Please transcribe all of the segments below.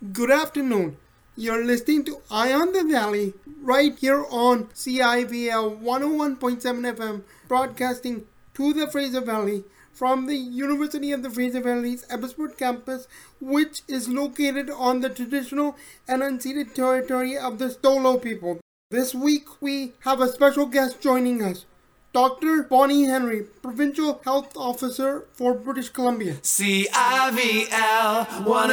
Good afternoon. You're listening to Eye on the Valley right here on CIVL 101.7 FM, broadcasting to the Fraser Valley from the University of the Fraser Valley's Abbotsford campus, which is located on the traditional and unceded territory of the Stolo people. This week we have a special guest joining us. Dr. Bonnie Henry, Provincial Health Officer for British Columbia. CIVL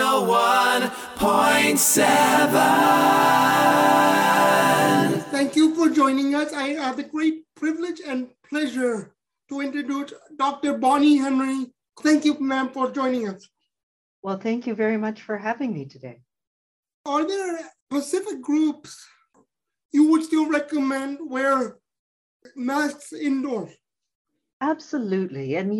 101.7. Thank you for joining us. I have the great privilege and pleasure to introduce Dr. Bonnie Henry. Thank you, ma'am, for joining us. Well, thank you very much for having me today. Are there specific groups you would still recommend wear masks indoors? Absolutely. And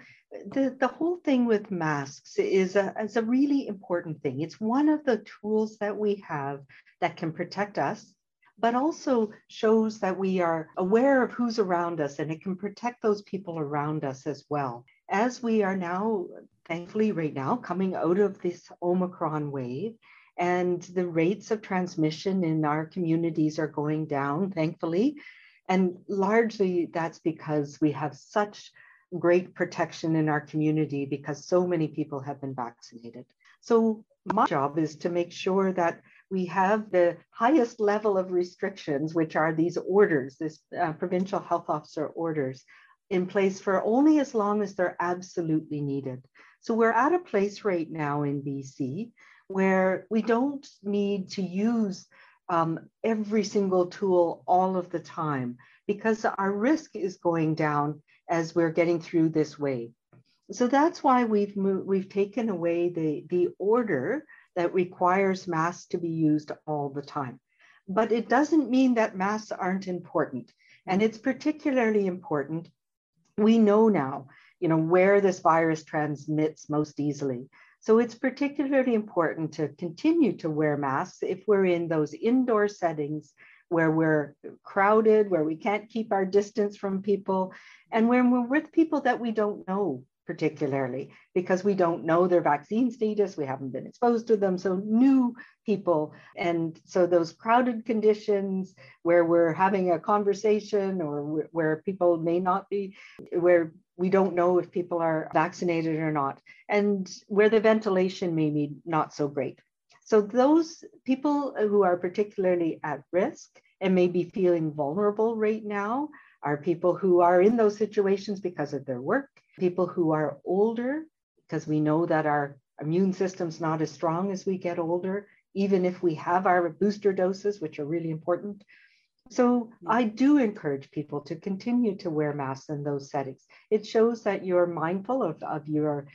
the whole thing with masks is a really important thing. It's one of the tools that we have that can protect us, but also shows that we are aware of who's around us, and it can protect those people around us as well. As we are now, thankfully right now, coming out of this Omicron wave, and the rates of transmission in our communities are going down, thankfully. And largely that's because we have such great protection in our community because so many people have been vaccinated. So my job is to make sure that we have the highest level of restrictions, which are these orders, this provincial health officer orders, in place for only as long as they're absolutely needed. So we're at a place right now in BC where we don't need to use every single tool all of the time because our risk is going down as we're getting through this wave. So that's why we've taken away the order that requires masks to be used all the time. But it doesn't mean that masks aren't important. And it's particularly important. We know now, where this virus transmits most easily. So it's particularly important to continue to wear masks if we're in those indoor settings where we're crowded, where we can't keep our distance from people, and when we're with people that we don't know particularly, because we don't know their vaccine status, we haven't been exposed to them, so new people. And so those crowded conditions where we're having a conversation or where people may not be, where we don't know if people are vaccinated or not, and where the ventilation may be not so great. So those people who are particularly at risk and may be feeling vulnerable right now are people who are in those situations because of their work, people who are older, because we know that our immune system's not as strong as we get older, even if we have our booster doses, which are really important. So I do encourage people to continue to wear masks in those settings. It shows that you're mindful of your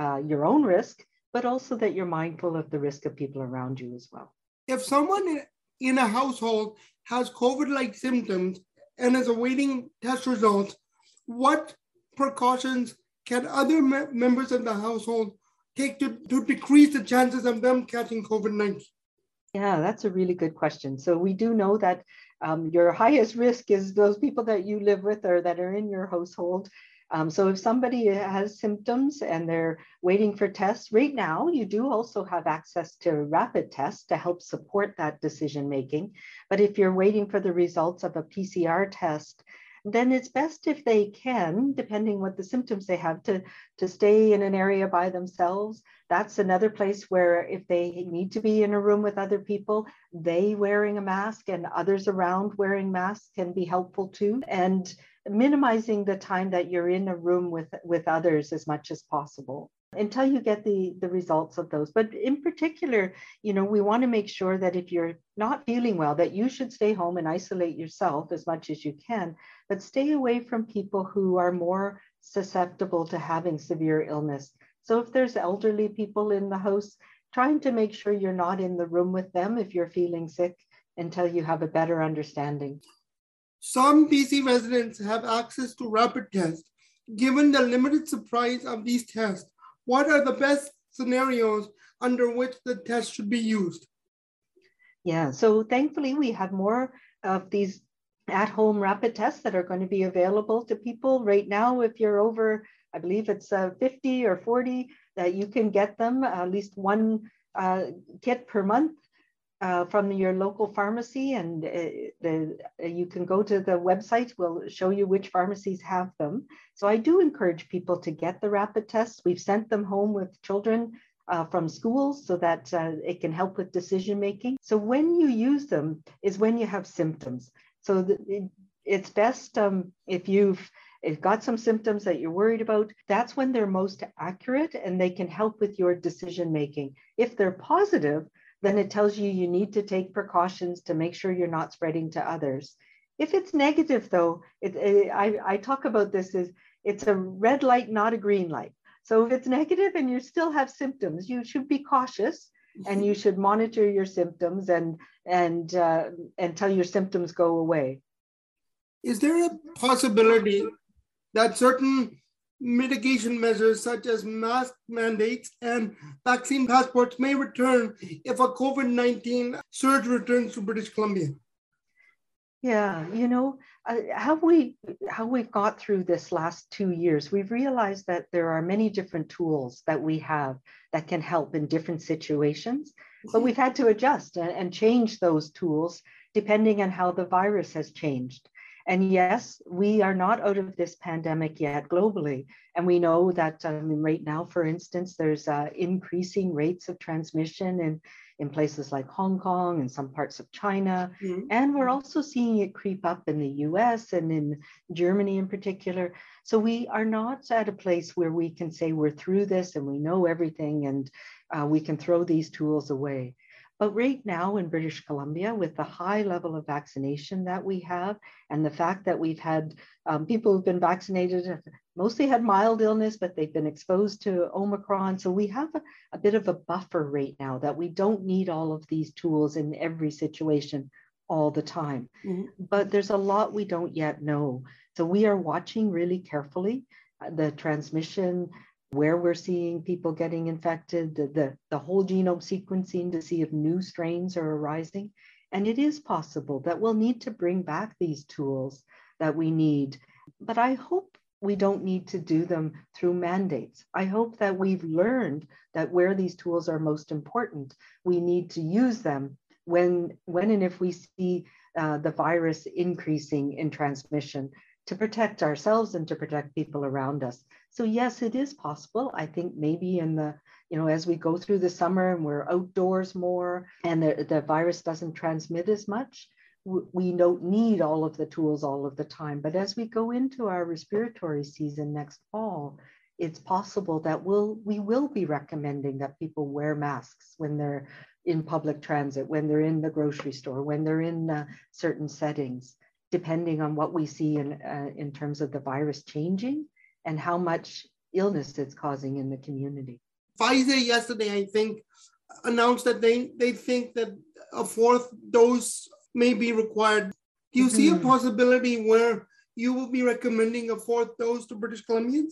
own risk, but also that you're mindful of the risk of people around you as well. If someone in a household has COVID-like symptoms and is awaiting test results, what precautions can other members of the household take to decrease the chances of them catching COVID-19? Yeah, that's a really good question. So we do know that your highest risk is those people that you live with or that are in your household. So if somebody has symptoms and they're waiting for tests, right now you do also have access to rapid tests to help support that decision making. But if you're waiting for the results of a PCR test, then it's best if they can, depending what the symptoms they have, to stay in an area by themselves. That's another place where if they need to be in a room with other people, they wearing a mask and others around wearing masks can be helpful too. And minimizing the time that you're in a room with others as much as possible until you get the results of those. But in particular, we want to make sure that if you're not feeling well, that you should stay home and isolate yourself as much as you can, but stay away from people who are more susceptible to having severe illness. So if there's elderly people in the house, trying to make sure you're not in the room with them if you're feeling sick until you have a better understanding. Some BC residents have access to rapid tests. Given the limited supply of these tests, what are the best scenarios under which the test should be used? Yeah, so thankfully we have more of these at-home rapid tests that are going to be available to people right now. If you're over, I believe it's 50 or 40, that you can get them, at least one kit per month from your local pharmacy, and you can go to the website. We'll show you which pharmacies have them. So I do encourage people to get the rapid tests. We've sent them home with children from schools so that it can help with decision making. So when you use them is when you have symptoms. So it's best if you've got some symptoms that you're worried about, that's when they're most accurate and they can help with your decision making. If they're positive, then it tells you you need to take precautions to make sure you're not spreading to others. If it's negative, though, I talk about this as it's a red light, not a green light. So if it's negative and you still have symptoms, you should be cautious and you should monitor your symptoms and until your symptoms go away. Is there a possibility that certain mitigation measures such as mask mandates and vaccine passports may return if a COVID-19 surge returns to British Columbia? Yeah, how we got through this last 2 years, we've realized that there are many different tools that we have that can help in different situations, but we've had to adjust and change those tools depending on how the virus has changed. And yes, we are not out of this pandemic yet globally. And we know that right now, for instance, there's increasing rates of transmission in places like Hong Kong and some parts of China. Mm-hmm. And we're also seeing it creep up in the US and in Germany in particular. So we are not at a place where we can say we're through this and we know everything and we can throw these tools away. But right now in British Columbia, with the high level of vaccination that we have, and the fact that we've had people who've been vaccinated, mostly had mild illness, but they've been exposed to Omicron. So we have a bit of a buffer right now that we don't need all of these tools in every situation all the time. Mm-hmm. But there's a lot we don't yet know. So we are watching really carefully the transmission, where we're seeing people getting infected, the whole genome sequencing to see if new strains are arising. And it is possible that we'll need to bring back these tools that we need. But I hope we don't need to do them through mandates. I hope that we've learned that where these tools are most important, we need to use them when and if we see the virus increasing in transmission to protect ourselves and to protect people around us. So yes, it is possible. I think maybe in the, as we go through the summer and we're outdoors more and the virus doesn't transmit as much, we don't need all of the tools all of the time. But as we go into our respiratory season next fall, it's possible that we will be recommending that people wear masks when they're in public transit, when they're in the grocery store, when they're in certain settings, depending on what we see in terms of the virus changing and how much illness it's causing in the community. Pfizer yesterday, I think, announced that they think that a fourth dose may be required. Do you see a possibility where you will be recommending a fourth dose to British Columbians?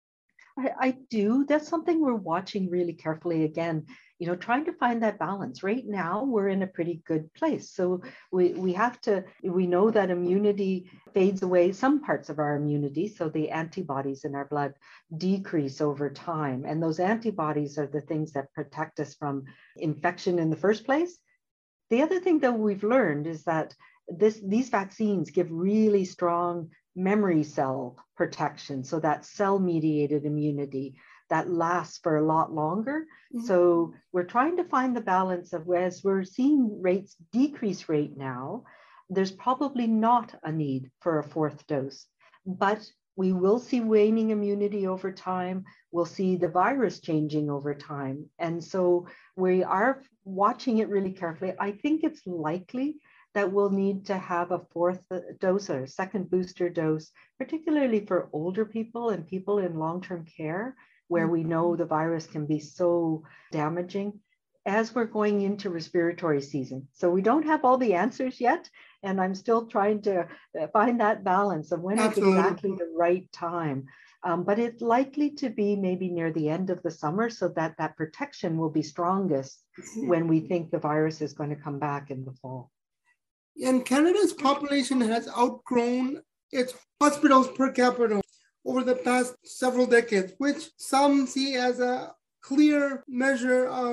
I do. That's something we're watching really carefully. Again, trying to find that balance. Right now, we're in a pretty good place. So we know that immunity fades away, some parts of our immunity. So the antibodies in our blood decrease over time. And those antibodies are the things that protect us from infection in the first place. The other thing that we've learned is that these vaccines give really strong memory cell protection. So that cell-mediated immunity that lasts for a lot longer. Mm-hmm. So we're trying to find the balance of, as we're seeing rates decrease right now, there's probably not a need for a fourth dose, but we will see waning immunity over time. We'll see the virus changing over time. And so we are watching it really carefully. I think it's likely that we'll need to have a fourth dose or a second booster dose, particularly for older people and people in long-term care, where we know the virus can be so damaging as we're going into respiratory season. So we don't have all the answers yet, and I'm still trying to find that balance of when is exactly the right time. But it's likely to be maybe near the end of the summer so that that protection will be strongest when we think the virus is going to come back in the fall. And Canada's population has outgrown its hospitals per capita over the past several decades, which some see as a clear measure of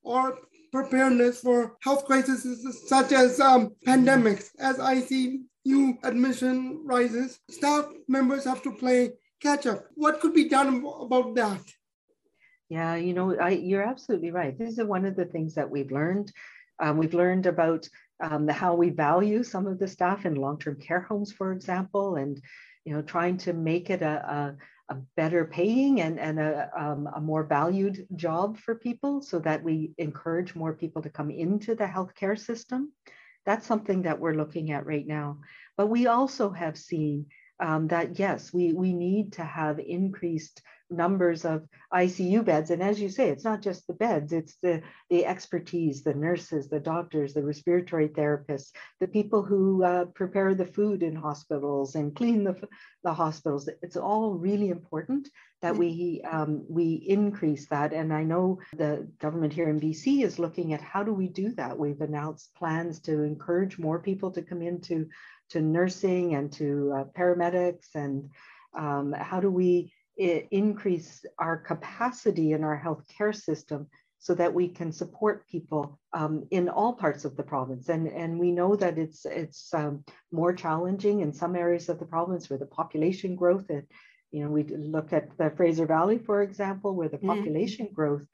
or preparedness for health crises such as pandemics. As ICU admission rises, staff members have to play catch up. What could be done about that? Yeah, you're absolutely right. This is one of the things that we've learned. We've learned about how we value some of the staff in long-term care homes, for example, and trying to make it a better paying and a more valued job for people, so that we encourage more people to come into the healthcare system. That's something that we're looking at right now. But we also have seen that, yes, we need to have increased numbers of ICU beds. And as you say, it's not just the beds, it's the expertise, the nurses, the doctors, the respiratory therapists, the people who prepare the food in hospitals and clean the hospitals. It's all really important that we increase that. And I know the government here in BC is looking at how do we do that. We've announced plans to encourage more people to come into nursing and to paramedics, and how do we increase our capacity in our healthcare system so that we can support people in all parts of the province. And we know that it's more challenging in some areas of the province where the population growth, we look at the Fraser Valley, for example, where the population growth,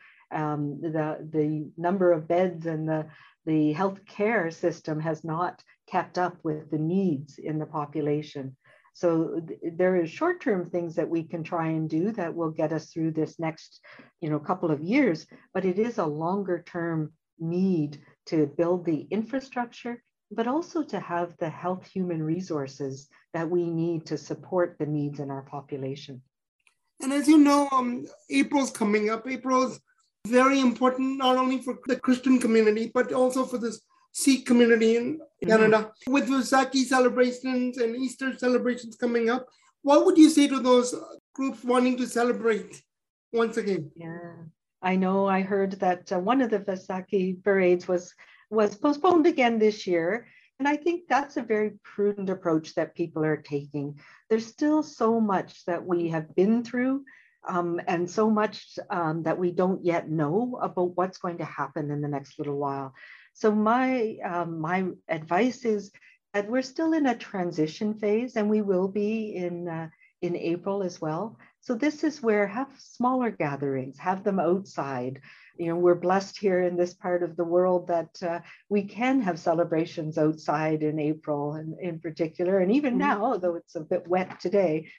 the number of beds and the healthcare system has not kept up with the needs in the population. So there is short-term things that we can try and do that will get us through this next, couple of years, but it is a longer-term need to build the infrastructure, but also to have the health human resources that we need to support the needs in our population. And as you know, April's coming up. April's very important, not only for the Christian community, but also for the Sikh community in Canada. With Vaisakhi celebrations and Easter celebrations coming up, what would you say to those groups wanting to celebrate once again? Yeah, I know. I heard that one of the Vaisakhi parades was postponed again this year. And I think that's a very prudent approach that people are taking. There's still so much that we have been through, and so much that we don't yet know about what's going to happen in the next little while. So my advice is that we're still in a transition phase, and we will be in April as well. So this is where have smaller gatherings, have them outside. We're blessed here in this part of the world that we can have celebrations outside in April, in particular, and even now, though it's a bit wet today.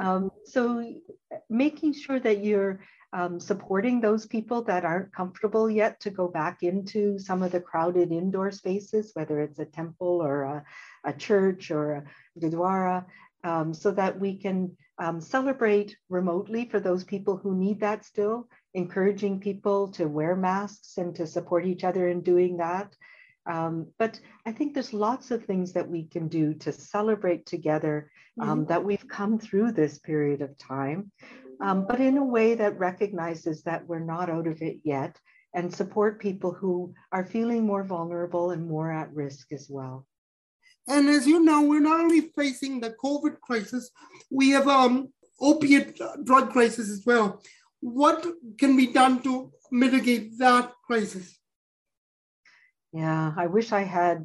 So making sure that you're supporting those people that aren't comfortable yet to go back into some of the crowded indoor spaces, whether it's a temple or a church or a gurdwara, so that we can celebrate remotely for those people who need that still, encouraging people to wear masks and to support each other in doing that. But I think there's lots of things that we can do to celebrate together that we've come through this period of time, but in a way that recognizes that we're not out of it yet, and support people who are feeling more vulnerable and more at risk as well. And as you know, we're not only facing the COVID crisis, we have opiate drug crisis as well. What can be done to mitigate that crisis? Yeah, I wish I had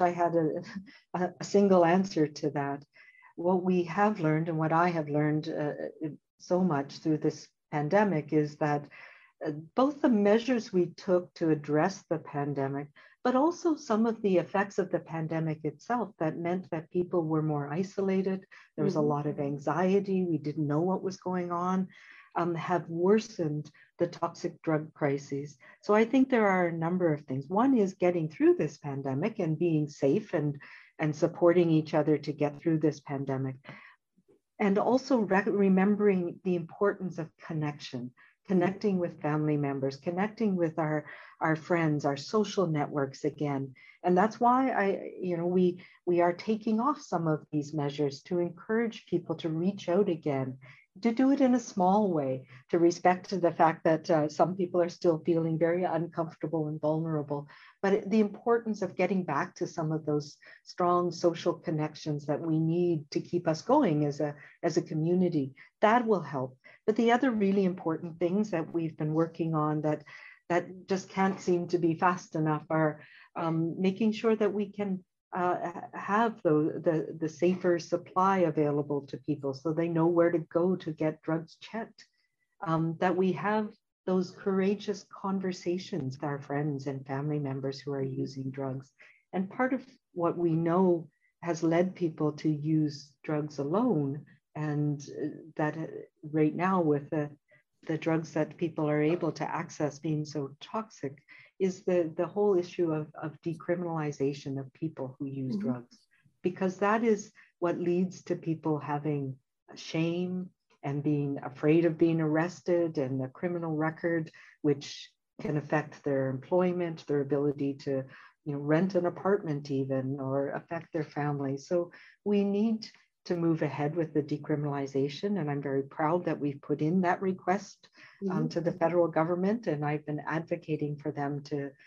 a single answer to that. What we have learned, and what I have learned so much through this pandemic, is that both the measures we took to address the pandemic, but also some of the effects of the pandemic itself that meant that people were more isolated. There was a lot of anxiety. We didn't know what was going on, have worsened the toxic drug crises. So I think there are a number of things. One is getting through this pandemic and being safe and supporting each other to get through this pandemic. And also remembering the importance of connecting with family members, connecting with our friends, our social networks again. And that's why we are taking off some of these measures to encourage people to reach out again, to do it in a small way, to respect the fact that some people are still feeling very uncomfortable and vulnerable. But the importance of getting back to some of those strong social connections that we need to keep us going as a community, that will help. But the other really important things that we've been working on that that just can't seem to be fast enough, are making sure that we can have the safer supply available to people so they know where to go to get drugs checked, that we have those courageous conversations with our friends and family members who are using drugs. And part of what we know has led people to use drugs alone, and that right now with the drugs that people are able to access being so toxic, is the whole issue of decriminalization of people who use drugs, because that is what leads to people having shame and being afraid of being arrested, and a criminal record, which can affect their employment, their ability to rent an apartment even, or affect their family. So we need to move ahead with the decriminalization. And I'm very proud that we've put in that request to the federal government. And I've been advocating for them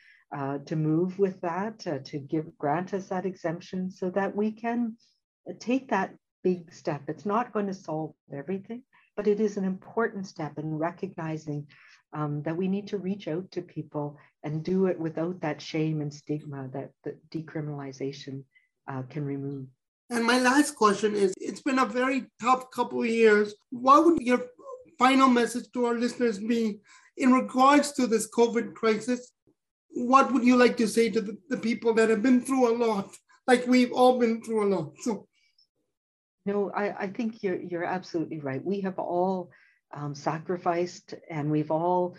to move with that, to grant us that exemption so that we can take that big step. It's not going to solve everything, but it is an important step in recognizing that we need to reach out to people and do it without that shame and stigma that the decriminalization can remove. And my last question is, it's been a very tough couple of years. What would your final message to our listeners be in regards to this COVID crisis? What would you like to say to the people that have been through a lot, like we've all been through a lot? So, no, I think you're absolutely right. We have all sacrificed, and we've all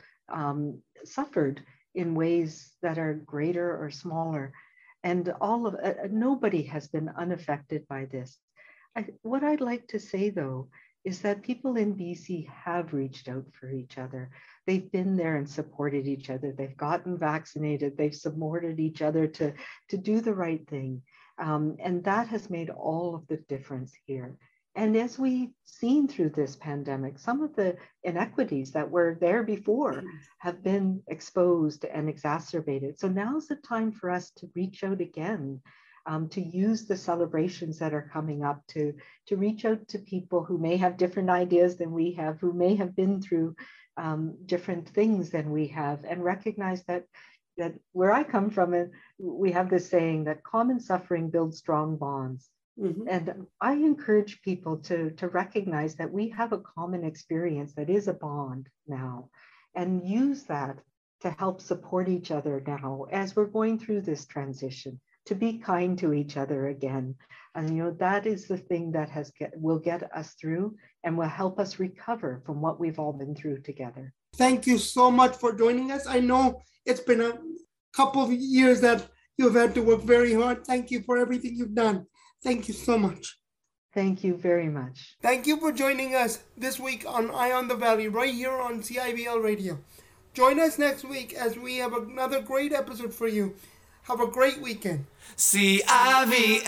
suffered in ways that are greater or smaller. And nobody has been unaffected by this. What I'd like to say, though, is that people in BC have reached out for each other. They've been there and supported each other. They've gotten vaccinated. They've supported each other to do the right thing. And that has made all of the difference here. And as we've seen through this pandemic, some of the inequities that were there before have been exposed and exacerbated. So now's the time for us to reach out again, to use the celebrations that are coming up, to reach out to people who may have different ideas than we have, who may have been through different things than we have, and recognize that where I come from, we have this saying that common suffering builds strong bonds. And I encourage people to recognize that we have a common experience that is a bond now, and use that to help support each other now as we're going through this transition, to be kind to each other again. And that is the thing that will get us through and will help us recover from what we've all been through together. Thank you so much for joining us. I know it's been a couple of years that you've had to work very hard. Thank you for everything you've done. Thank you so much. Thank you very much. Thank you for joining us this week on Eye on the Valley, right here on CIVL Radio. Join us next week as we have another great episode for you. Have a great weekend.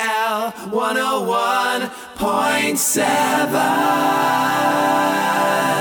CIVL 101.7